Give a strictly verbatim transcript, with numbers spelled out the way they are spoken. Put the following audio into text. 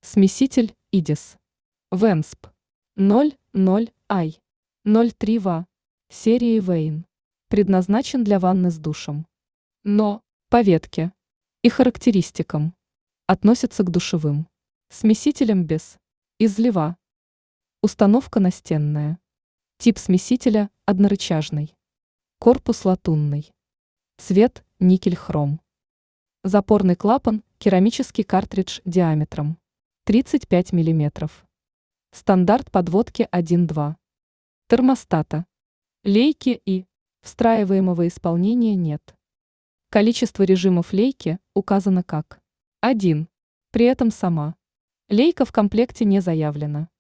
Смеситель идис. Венсп. ноль ноль ай. ноль три ва. Серии Вейн. Предназначен для ванны с душем. Но по ветке и характеристикам относится к душевым смесителям без излива. Установка настенная. Тип смесителя однорычажный. Корпус латунный. Цвет никель-хром. Запорный клапан керамический картридж диаметром тридцать пять миллиметров. Стандарт подводки один-два. Термостата. Лейки и встраиваемого исполнения нет. Количество режимов лейки указано как один. При этом сама лейка в комплекте не заявлена.